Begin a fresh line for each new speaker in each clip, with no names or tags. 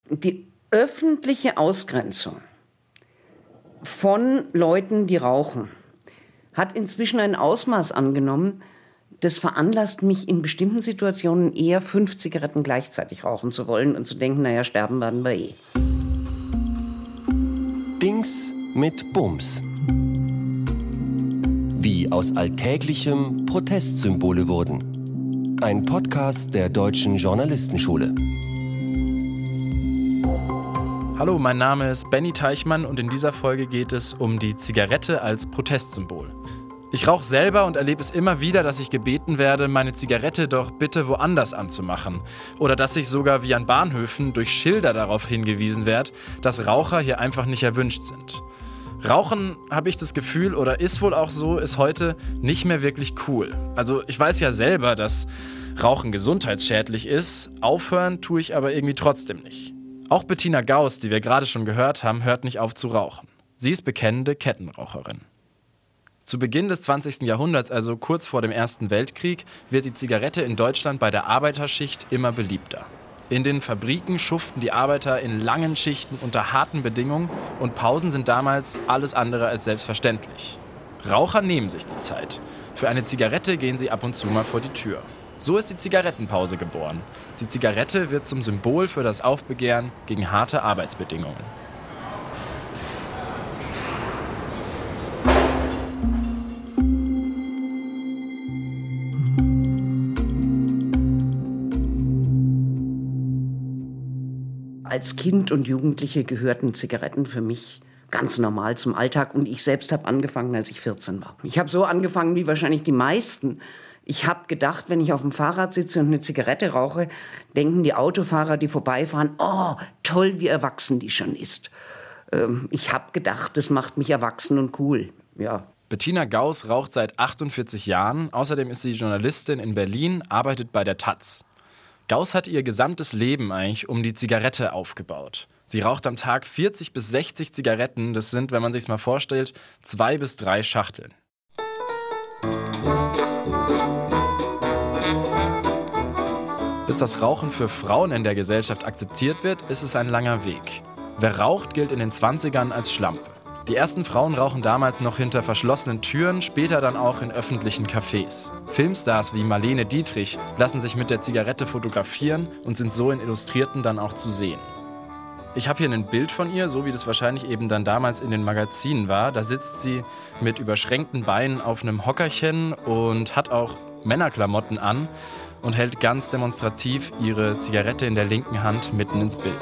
Die öffentliche Ausgrenzung von Leuten, die rauchen, hat inzwischen ein Ausmaß angenommen, das veranlasst mich in bestimmten Situationen eher 5 Zigaretten gleichzeitig rauchen zu wollen und zu denken, naja, sterben werden wir eh.
Dings mit Bums. Wie aus Alltäglichem Protestsymbole wurden. Ein Podcast der Deutschen Journalistenschule.
Hallo, mein Name ist Benny Teichmann und in dieser Folge geht es um die Zigarette als Protestsymbol. Ich rauche selber und erlebe es immer wieder, dass ich gebeten werde, meine Zigarette doch bitte woanders anzumachen. Oder dass ich sogar wie an Bahnhöfen durch Schilder darauf hingewiesen werde, dass Raucher hier einfach nicht erwünscht sind. Rauchen, habe ich das Gefühl, oder ist wohl auch so, ist heute nicht mehr wirklich cool. Also ich weiß ja selber, dass Rauchen gesundheitsschädlich ist, aufhören tue ich aber irgendwie trotzdem nicht. Auch Bettina Gauss, die wir gerade schon gehört haben, hört nicht auf zu rauchen. Sie ist bekennende Kettenraucherin. Zu Beginn des 20. Jahrhunderts, also kurz vor dem Ersten Weltkrieg, wird die Zigarette in Deutschland bei der Arbeiterschicht immer beliebter. In den Fabriken schuften die Arbeiter in langen Schichten unter harten Bedingungen und Pausen sind damals alles andere als selbstverständlich. Raucher nehmen sich die Zeit. Für eine Zigarette gehen sie ab und zu mal vor die Tür. So ist die Zigarettenpause geboren. Die Zigarette wird zum Symbol für das Aufbegehren gegen harte Arbeitsbedingungen.
Als Kind und Jugendliche gehörten Zigaretten für mich ganz normal zum Alltag und ich selbst habe angefangen, als ich 14 war. Ich habe so angefangen wie wahrscheinlich die meisten. Ich habe gedacht, wenn ich auf dem Fahrrad sitze und eine Zigarette rauche, denken die Autofahrer, die vorbeifahren, oh, toll, wie erwachsen die schon ist. Ich habe gedacht, das macht mich erwachsen und cool, ja.
Bettina Gauss raucht seit 48 Jahren. Außerdem ist sie Journalistin in Berlin, arbeitet bei der taz. Gauss hat ihr gesamtes Leben eigentlich um die Zigarette aufgebaut. Sie raucht am Tag 40 bis 60 Zigaretten. Das sind, wenn man sich's mal vorstellt, 2 bis 3 Schachteln. Bis das Rauchen für Frauen in der Gesellschaft akzeptiert wird, ist es ein langer Weg. Wer raucht, gilt in den 20ern als Schlampe. Die ersten Frauen rauchen damals noch hinter verschlossenen Türen, später dann auch in öffentlichen Cafés. Filmstars wie Marlene Dietrich lassen sich mit der Zigarette fotografieren und sind so in Illustrierten dann auch zu sehen. Ich habe hier ein Bild von ihr, so wie das wahrscheinlich eben dann damals in den Magazinen war. Da sitzt sie mit überschränkten Beinen auf einem Hockerchen und hat auch Männerklamotten an und hält ganz demonstrativ ihre Zigarette in der linken Hand mitten ins Bild.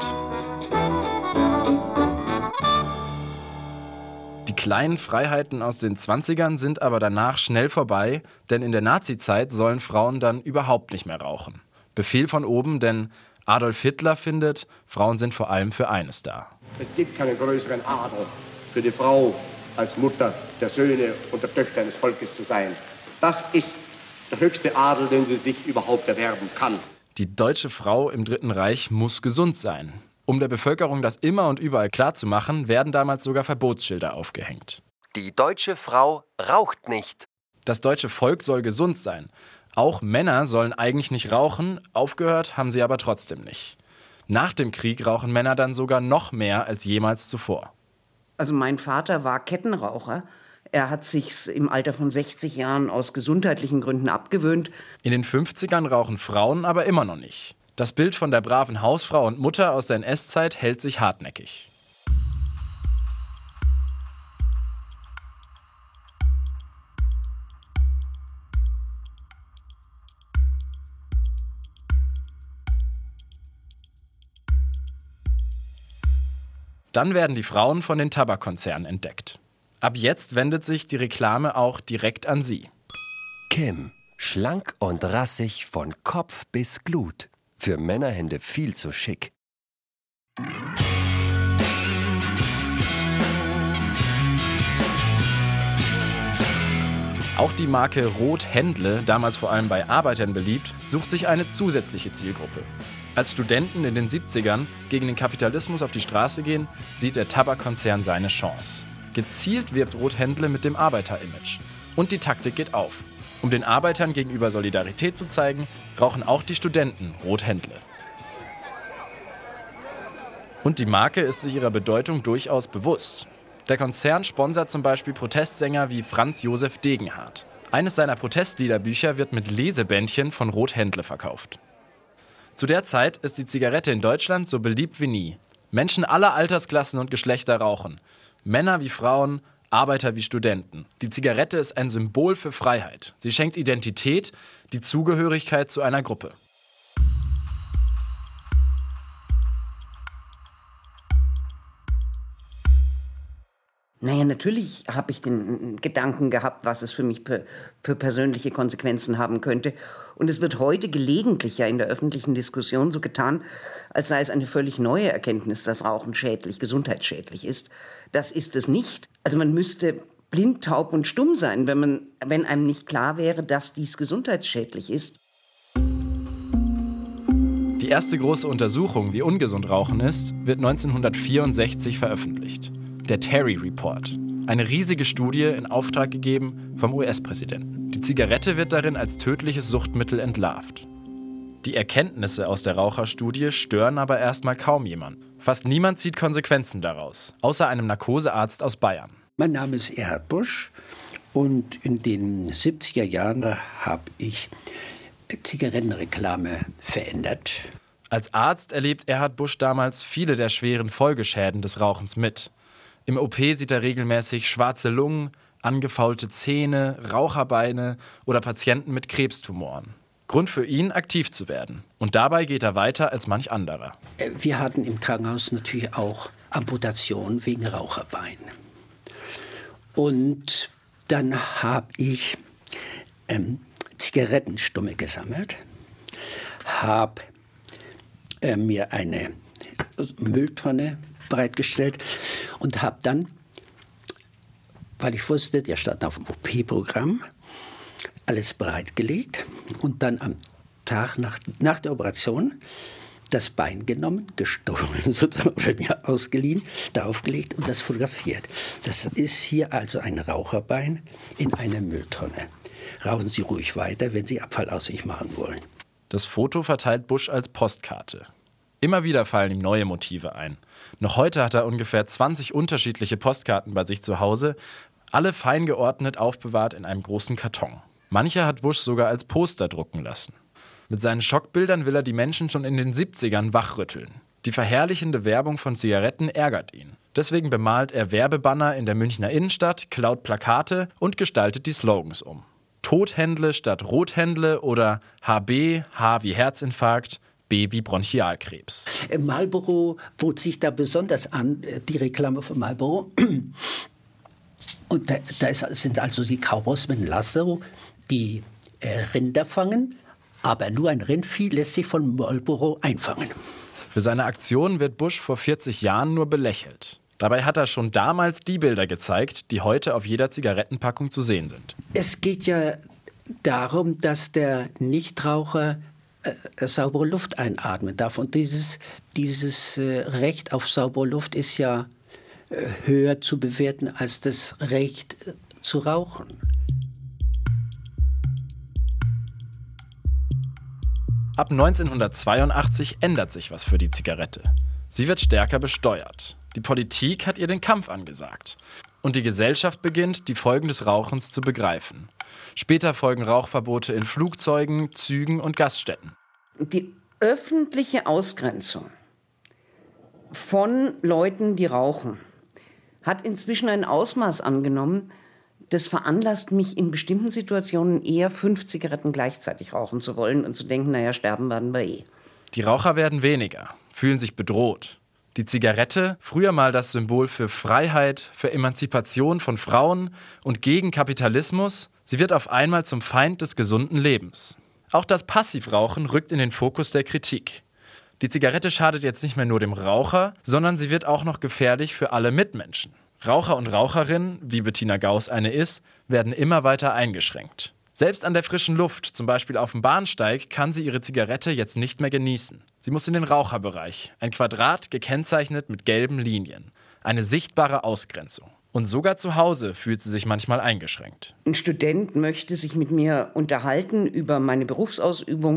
Die kleinen Freiheiten aus den 20ern sind aber danach schnell vorbei, denn in der Nazizeit sollen Frauen dann überhaupt nicht mehr rauchen. Befehl von oben, denn Adolf Hitler findet, Frauen sind vor allem für eines da.
Es gibt keinen größeren Adel für die Frau als Mutter der Söhne und der Töchter eines Volkes zu sein. Das ist der höchste Adel, den sie sich überhaupt erwerben kann.
Die deutsche Frau im Dritten Reich muss gesund sein. Um der Bevölkerung das immer und überall klarzumachen, werden damals sogar Verbotsschilder aufgehängt.
Die deutsche Frau raucht nicht.
Das deutsche Volk soll gesund sein. Auch Männer sollen eigentlich nicht rauchen, aufgehört haben sie aber trotzdem nicht. Nach dem Krieg rauchen Männer dann sogar noch mehr als jemals zuvor.
Also mein Vater war Kettenraucher. Er hat sich's im Alter von 60 Jahren aus gesundheitlichen Gründen abgewöhnt.
In den 50ern rauchen Frauen aber immer noch nicht. Das Bild von der braven Hausfrau und Mutter aus der NS-Zeit hält sich hartnäckig. Dann werden die Frauen von den Tabakkonzernen entdeckt. Ab jetzt wendet sich die Reklame auch direkt an sie.
Kim, schlank und rassig von Kopf bis Glut. Für Männerhände viel zu schick.
Auch die Marke Roth-Händle, damals vor allem bei Arbeitern beliebt, sucht sich eine zusätzliche Zielgruppe. Als Studenten in den 70ern gegen den Kapitalismus auf die Straße gehen, sieht der Tabakkonzern seine Chance. Gezielt wirbt Roth-Händle mit dem Arbeiter-Image. Und die Taktik geht auf. Um den Arbeitern gegenüber Solidarität zu zeigen, rauchen auch die Studenten Roth-Händle. Und die Marke ist sich ihrer Bedeutung durchaus bewusst. Der Konzern sponsert zum Beispiel Protestsänger wie Franz Josef Degenhardt. Eines seiner Protestliederbücher wird mit Lesebändchen von Roth-Händle verkauft. Zu der Zeit ist die Zigarette in Deutschland so beliebt wie nie. Menschen aller Altersklassen und Geschlechter rauchen. Männer wie Frauen, Arbeiter wie Studenten. Die Zigarette ist ein Symbol für Freiheit. Sie schenkt Identität, die Zugehörigkeit zu einer Gruppe.
Naja, natürlich habe ich den Gedanken gehabt, was es für mich für persönliche Konsequenzen haben könnte. Und es wird heute gelegentlich ja in der öffentlichen Diskussion so getan, als sei es eine völlig neue Erkenntnis, dass Rauchen schädlich, gesundheitsschädlich ist. Das ist es nicht. Also man müsste blind, taub und stumm sein, wenn einem nicht klar wäre, dass dies gesundheitsschädlich ist.
Die erste große Untersuchung, wie ungesund Rauchen ist, wird 1964 veröffentlicht. Der Terry Report. Eine riesige Studie in Auftrag gegeben vom US-Präsidenten. Die Zigarette wird darin als tödliches Suchtmittel entlarvt. Die Erkenntnisse aus der Raucherstudie stören aber erstmal kaum jemanden. Fast niemand zieht Konsequenzen daraus, außer einem Narkosearzt aus Bayern.
Mein Name ist Erhard Busch und in den 70er Jahren habe ich Zigarettenreklame verändert.
Als Arzt erlebt Erhard Busch damals viele der schweren Folgeschäden des Rauchens mit. Im OP sieht er regelmäßig schwarze Lungen, angefaulte Zähne, Raucherbeine oder Patienten mit Krebstumoren. Grund für ihn, aktiv zu werden. Und dabei geht er weiter als manch anderer.
Wir hatten im Krankenhaus natürlich auch Amputationen wegen Raucherbein. Und dann habe ich Zigarettenstummel gesammelt, habe mir eine Mülltonne bereitgestellt und habe dann, weil ich wusste, der stand auf dem OP-Programm, alles bereitgelegt und dann am Tag nach der Operation das Bein genommen, gestohlen sozusagen, oder mir ausgeliehen, da aufgelegt und das fotografiert. Das ist hier also ein Raucherbein in einer Mülltonne. Rauchen Sie ruhig weiter, wenn Sie Abfall aus sich machen wollen.
Das Foto verteilt Busch als Postkarte. Immer wieder fallen ihm neue Motive ein. Noch heute hat er ungefähr 20 unterschiedliche Postkarten bei sich zu Hause, alle fein geordnet aufbewahrt in einem großen Karton. Manche hat Busch sogar als Poster drucken lassen. Mit seinen Schockbildern will er die Menschen schon in den 70ern wachrütteln. Die verherrlichende Werbung von Zigaretten ärgert ihn. Deswegen bemalt er Werbebanner in der Münchner Innenstadt, klaut Plakate und gestaltet die Slogans um. Tothändle statt Rothändle oder HB, H wie Herzinfarkt, B wie Bronchialkrebs.
Marlboro bot sich da besonders an, die Reklame von Marlboro. Und da sind also die Cowboys mit dem Lasso, die Rinder fangen, aber nur ein Rindvieh lässt sich von Marlboro einfangen.
Für seine Aktion wird Busch vor 40 Jahren nur belächelt. Dabei hat er schon damals die Bilder gezeigt, die heute auf jeder Zigarettenpackung zu sehen sind.
Es geht ja darum, dass der Nichtraucher saubere Luft einatmen darf. Und dieses Recht auf saubere Luft ist ja höher zu bewerten als das Recht zu rauchen.
Ab 1982 ändert sich was für die Zigarette. Sie wird stärker besteuert. Die Politik hat ihr den Kampf angesagt. Und die Gesellschaft beginnt, die Folgen des Rauchens zu begreifen. Später folgen Rauchverbote in Flugzeugen, Zügen und Gaststätten.
Die öffentliche Ausgrenzung von Leuten, die rauchen, hat inzwischen ein Ausmaß angenommen, das veranlasst mich in bestimmten Situationen eher 5 Zigaretten gleichzeitig rauchen zu wollen und zu denken, naja, sterben werden wir eh.
Die Raucher werden weniger, fühlen sich bedroht. Die Zigarette, früher mal das Symbol für Freiheit, für Emanzipation von Frauen und gegen Kapitalismus, sie wird auf einmal zum Feind des gesunden Lebens. Auch das Passivrauchen rückt in den Fokus der Kritik. Die Zigarette schadet jetzt nicht mehr nur dem Raucher, sondern sie wird auch noch gefährlich für alle Mitmenschen. Raucher und Raucherinnen, wie Bettina Gauss eine ist, werden immer weiter eingeschränkt. Selbst an der frischen Luft, zum Beispiel auf dem Bahnsteig, kann sie ihre Zigarette jetzt nicht mehr genießen. Sie muss in den Raucherbereich, ein Quadrat gekennzeichnet mit gelben Linien. Eine sichtbare Ausgrenzung. Und sogar zu Hause fühlt sie sich manchmal eingeschränkt.
Ein Student möchte sich mit mir unterhalten über meine Berufsausübung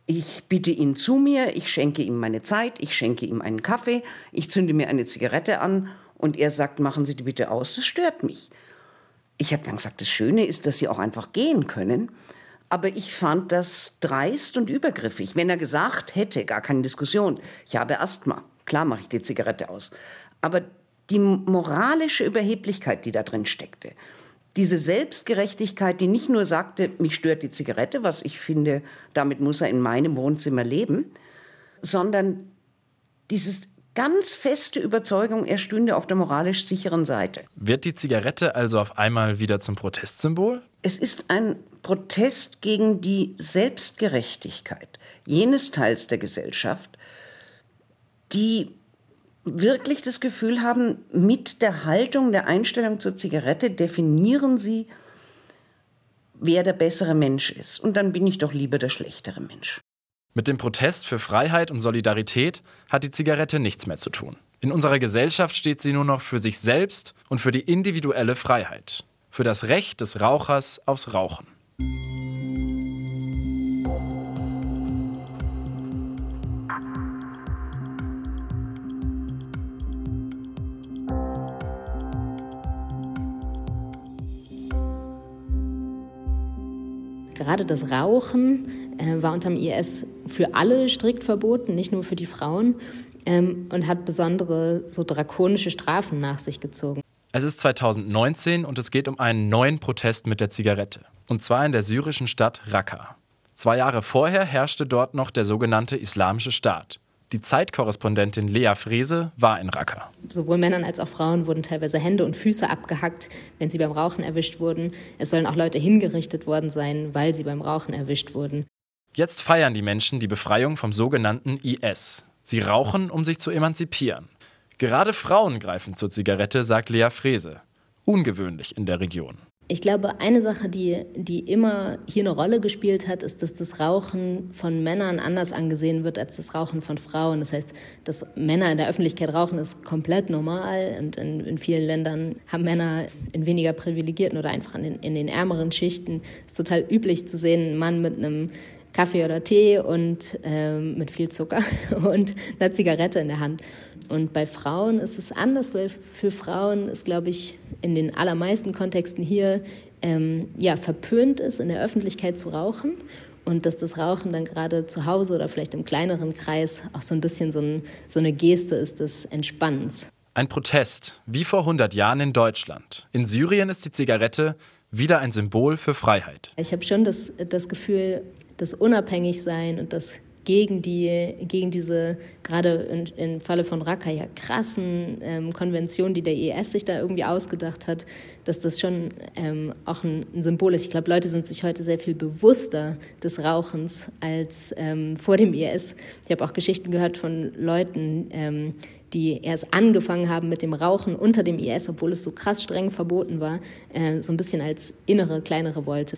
Ich bitte ihn zu mir, ich schenke ihm meine Zeit, ich schenke ihm einen Kaffee, ich zünde mir eine Zigarette an und er sagt, machen Sie die bitte aus, das stört mich. Ich habe dann gesagt, das Schöne ist, dass Sie auch einfach gehen können. Aber ich fand das dreist und übergriffig. Wenn er gesagt hätte, gar keine Diskussion, ich habe Asthma, klar mache ich die Zigarette aus. Aber die moralische Überheblichkeit, die da drin steckte, diese Selbstgerechtigkeit, die nicht nur sagte, mich stört die Zigarette, was ich finde, damit muss er in meinem Wohnzimmer leben, sondern dieses ganz feste Überzeugung, er stünde auf der moralisch sicheren Seite.
Wird die Zigarette also auf einmal wieder zum Protestsymbol?
Es ist ein Protest gegen die Selbstgerechtigkeit jenes Teils der Gesellschaft, die wirklich das Gefühl haben, mit der Haltung, der Einstellung zur Zigarette definieren sie, wer der bessere Mensch ist. Und dann bin ich doch lieber der schlechtere Mensch.
Mit dem Protest für Freiheit und Solidarität hat die Zigarette nichts mehr zu tun. In unserer Gesellschaft steht sie nur noch für sich selbst und für die individuelle Freiheit. Für das Recht des Rauchers aufs Rauchen.
Gerade das Rauchen war unter dem IS für alle strikt verboten, nicht nur für die Frauen, und hat besondere so drakonische Strafen nach sich gezogen.
Es ist 2019 und es geht um einen neuen Protest mit der Zigarette. Und zwar in der syrischen Stadt Raqqa. 2 Jahre vorher herrschte dort noch der sogenannte Islamische Staat. Die Zeitkorrespondentin Lea Frese war in Raqqa.
Sowohl Männern als auch Frauen wurden teilweise Hände und Füße abgehackt, wenn sie beim Rauchen erwischt wurden. Es sollen auch Leute hingerichtet worden sein, weil sie beim Rauchen erwischt wurden.
Jetzt feiern die Menschen die Befreiung vom sogenannten IS. Sie rauchen, um sich zu emanzipieren. Gerade Frauen greifen zur Zigarette, sagt Lea Frese. Ungewöhnlich in der Region.
Ich glaube, eine Sache, die immer hier eine Rolle gespielt hat, ist, dass das Rauchen von Männern anders angesehen wird als das Rauchen von Frauen. Das heißt, dass Männer in der Öffentlichkeit rauchen, ist komplett normal. Und in vielen Ländern haben Männer in weniger privilegierten oder einfach in den ärmeren Schichten es ist total üblich zu sehen, einen Mann mit einem Kaffee oder Tee und mit viel Zucker und einer Zigarette in der Hand. Und bei Frauen ist es anders, weil für Frauen ist, glaube ich, in den allermeisten Kontexten hier verpönt ist, in der Öffentlichkeit zu rauchen. Und dass das Rauchen dann gerade zu Hause oder vielleicht im kleineren Kreis auch so ein bisschen so eine Geste ist des Entspannens.
Ein Protest, wie vor 100 Jahren in Deutschland. In Syrien ist die Zigarette wieder ein Symbol für Freiheit.
Ich habe schon das Gefühl, das Unabhängigsein und das gegen diese, gerade im Falle von Raqqa, ja krassen Konventionen, die der IS sich da irgendwie ausgedacht hat, dass das schon auch ein Symbol ist. Ich glaube, Leute sind sich heute sehr viel bewusster des Rauchens als vor dem IS. Ich habe auch Geschichten gehört von Leuten, die erst angefangen haben mit dem Rauchen unter dem IS, obwohl es so krass streng verboten war, so ein bisschen als innere, kleine Revolte.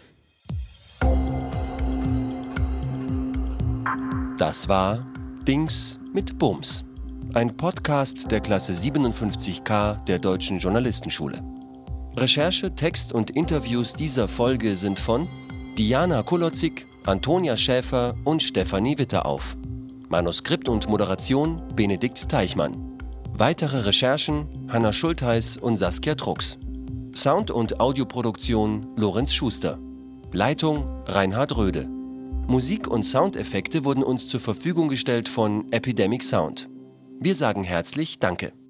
Das war Dings mit Bums, ein Podcast der Klasse 57K der Deutschen Journalistenschule. Recherche, Text und Interviews dieser Folge sind von Diana Kolozik, Antonia Schäfer und Stefanie Witterauf. Manuskript und Moderation Benedikt Teichmann. Weitere Recherchen Hanna Schultheiß und Saskia Drucks. Sound- und Audioproduktion Lorenz Schuster. Leitung Reinhard Röde. Musik und Soundeffekte wurden uns zur Verfügung gestellt von Epidemic Sound. Wir sagen herzlich Danke.